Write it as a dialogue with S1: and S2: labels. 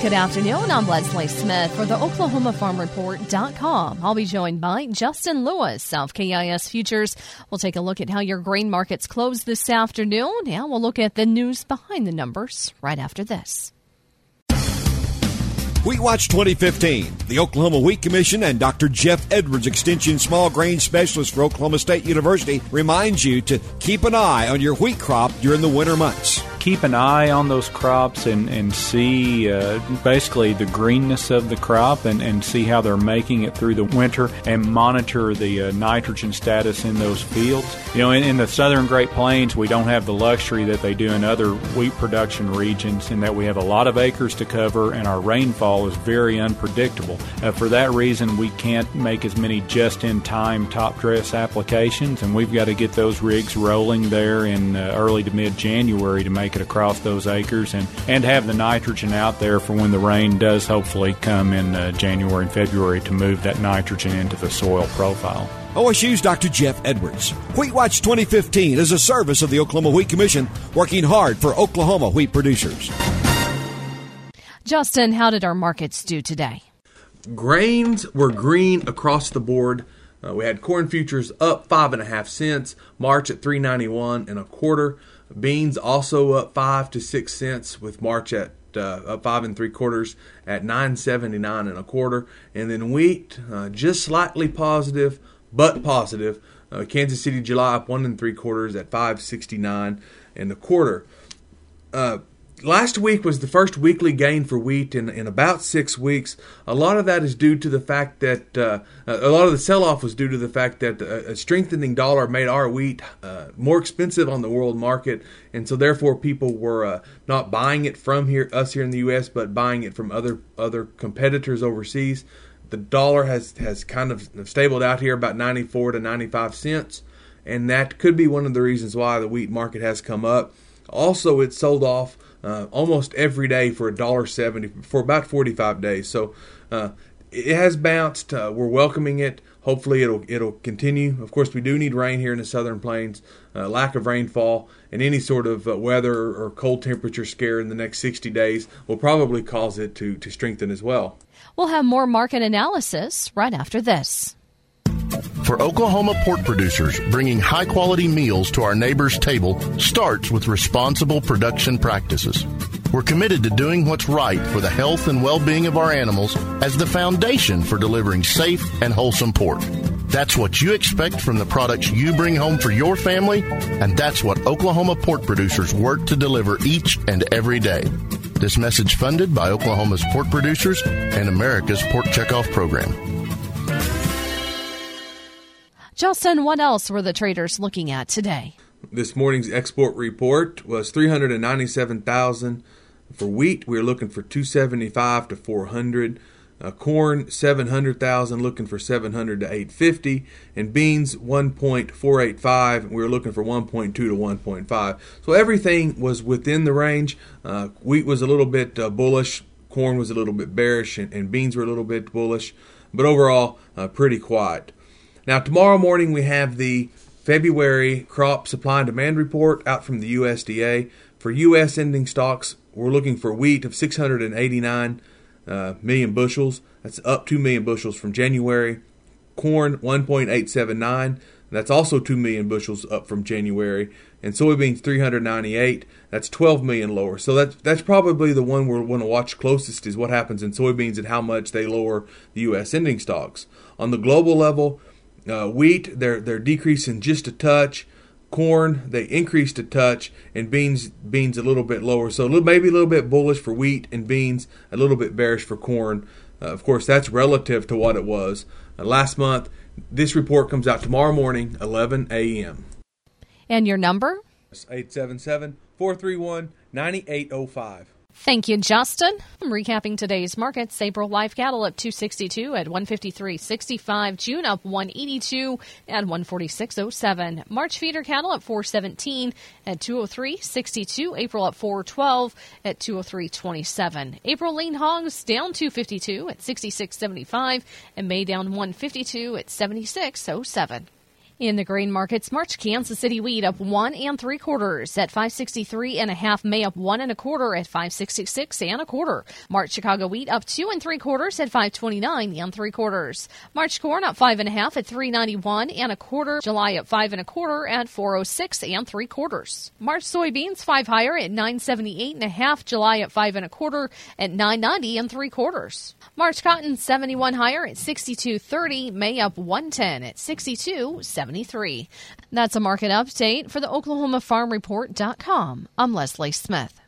S1: Good afternoon. I'm Leslie Smith for the OklahomaFarmReport.com. I'll be joined by Justin Lewis of KIS Futures. We'll take a look at how your grain markets closed this afternoon, and we'll look at the news behind the numbers right after this.
S2: Wheat Watch 2015. The Oklahoma Wheat Commission and Dr. Jeff Edwards, Extension Small Grain Specialist for Oklahoma State University, reminds you to keep an eye on your wheat crop during the winter months.
S3: Keep an eye on those crops and see basically the greenness of the crop and see how they're making it through the winter and monitor the nitrogen status in those fields. You know, in the southern Great Plains, we don't have the luxury that they do in other wheat production regions in that we have a lot of acres to cover and our rainfall is very unpredictable. For that reason, we can't make as many just-in-time top dress applications, and we've got to get those rigs rolling there in early to mid-January to make it across those acres and have the nitrogen out there for when the rain does hopefully come in January and February to move that nitrogen into the soil profile.
S2: OSU's Dr. Jeff Edwards. Wheat Watch 2015 is a service of the Oklahoma Wheat Commission, working hard for Oklahoma wheat producers.
S1: Justin, how did our markets do today?
S4: Grains were green across the board. We had corn futures up 5.5 cents, March at $3.91 1/4. Beans also up 5 to 6 cents, with March at up 5 3/4 at $9.79 1/4. And then wheat just slightly positive, but positive. Kansas City July up 1 3/4 at $5.69 1/4. Last week was the first weekly gain for wheat in about 6 weeks. A lot of that is due to the fact that a lot of the sell-off was due to the fact that a strengthening dollar made our wheat more expensive on the world market, and so therefore people were not buying it from us here in the U.S., but buying it from other competitors overseas. The dollar has kind of stabled out here about 94 to 95 cents, and that could be one of the reasons why the wheat market has come up. Also, it sold off almost every day for $1.70 for about 45 days. So it has bounced. We're welcoming it. Hopefully it'll continue. Of course, we do need rain here in the southern plains. Lack of rainfall and any sort of weather or cold temperature scare in the next 60 days will probably cause it to strengthen as well.
S1: We'll have more market analysis right after this.
S5: For Oklahoma pork producers, bringing high-quality meals to our neighbors' table starts with responsible production practices. We're committed to doing what's right for the health and well-being of our animals as the foundation for delivering safe and wholesome pork. That's what you expect from the products you bring home for your family, and that's what Oklahoma pork producers work to deliver each and every day. This message funded by Oklahoma's pork producers and America's Pork Checkoff Program.
S1: Justin, what else were the traders looking at today?
S4: This morning's export report was 397,000 for wheat. We were looking for 275 to 400. Corn 700,000, looking for 700 to 850, and beans 1.485. We were looking for 1.2 to 1.5. So everything was within the range. Wheat was a little bit bullish, corn was a little bit bearish, and beans were a little bit bullish. But overall, pretty quiet. Now, tomorrow morning we have the February crop supply and demand report out from the USDA. For U.S. ending stocks, we're looking for wheat of 689 million bushels. That's up 2 million bushels from January. Corn, 1.879. That's also 2 million bushels up from January. And soybeans, 398. That's 12 million lower. So that's probably the one we're going to watch closest, is what happens in soybeans and how much they lower the U.S. ending stocks. On the global level, wheat, they're decreasing just a touch. Corn, they increased a touch, and beans a little bit lower. So maybe a little bit bullish for wheat and beans, a little bit bearish for corn. Of course, that's relative to what it was last month. This report comes out tomorrow morning, 11 a.m.
S1: And your number?
S4: 877-431-9805.
S1: Thank you, Justin. I'm recapping today's markets. April live cattle up 262 at 153.65. June up 182 at 146.07. March feeder cattle at 417 at 203.62. April up 412 at 203.27. April lean hogs down 252 at 66.75, and May down 152 at 76.07. In the grain markets, March Kansas City wheat up 1 3/4 at 563.5. May up 1 1/4 at 566 1/4. March Chicago wheat up 2 3/4 at 529 3/4. March corn up 5 1/2 at 391 1/4. July up 5 1/4 at 406 3/4. March soybeans 5 higher at 978 1/2. July up 5 1/4 at 990 3/4. March cotton 71 higher at 62.30. May up 110 at 62.73. That's a market update for the OklahomaFarmReport.com. I'm Leslie Smith.